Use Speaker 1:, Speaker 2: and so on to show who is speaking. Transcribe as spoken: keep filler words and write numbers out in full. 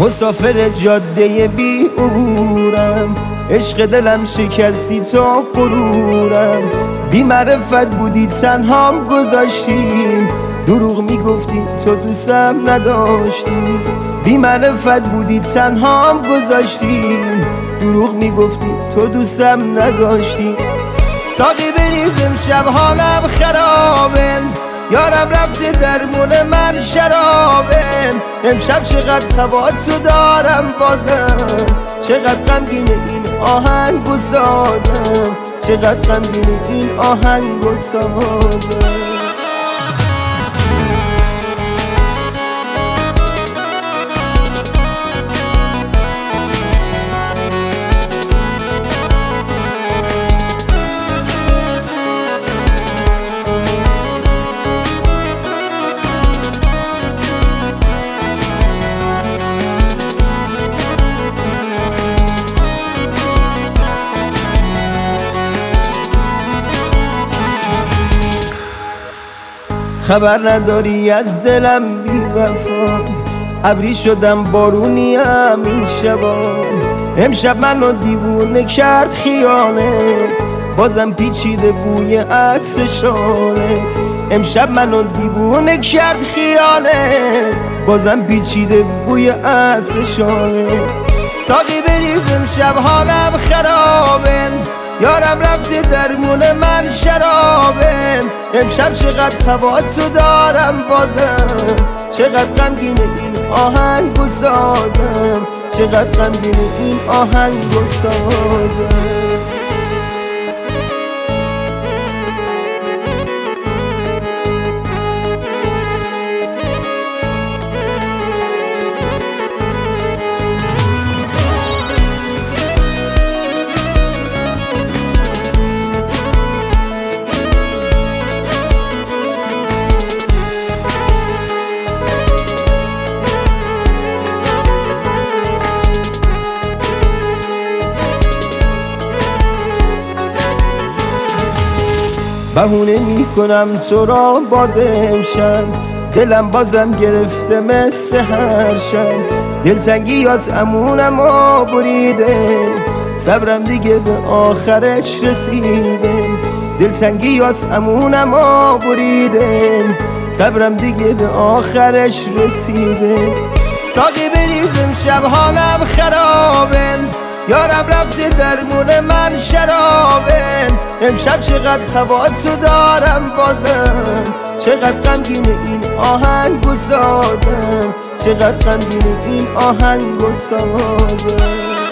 Speaker 1: مسافر جاده بی عبورم، عشق دلم شکستی تا غرورم. بی معرفت بودی تنهام گذاشتی، دروغ میگفتی تو دوستم نداشتی. بی معرفت بودی تنهام گذاشتی، دروغ میگفتی تو دوستم نداشتی. ساقی بریز امشب حالم خرابه، یارم رفته درمون من شرابه. امشب چقدر هواتو دارم بازم، چقدر غمگین این آهنگو سازم، چقدر غمگین این آهنگو سازم. خبر نداری از دلم بی وفا، ابری شدم بارونیم این شبا. امشب منو دیوونه کرد خیانت، بازم پیچیده بوی عطر شانت. امشب منو دیوونه کرد خیانت، بازم پیچیده بوی عطر شانت. ساقی بریز امشب حالم خرابه، یارم رفته درمون من شرابه. امشب چقدر هواتو دارم بازم، چقدر غمگین این آهنگو سازم، چقدر غمگین این آهنگو سازم. بهونه میکنم تو را باز امشب، دلم بازم گرفته مثل هر شب. دلتنگیات امونم و بریده، صبرم دیگه به آخرش رسیده. دلتنگیات امونم و بریده، صبرم دیگه به آخرش رسیده. ساقی بریز امشب حالم خرابه، یارم رفته درمون من شرابه. امشب چقدر هواتو دارم بازم، چقدر غمگین این آهنگو سازم، چقدر غمگین این آهنگو سازم.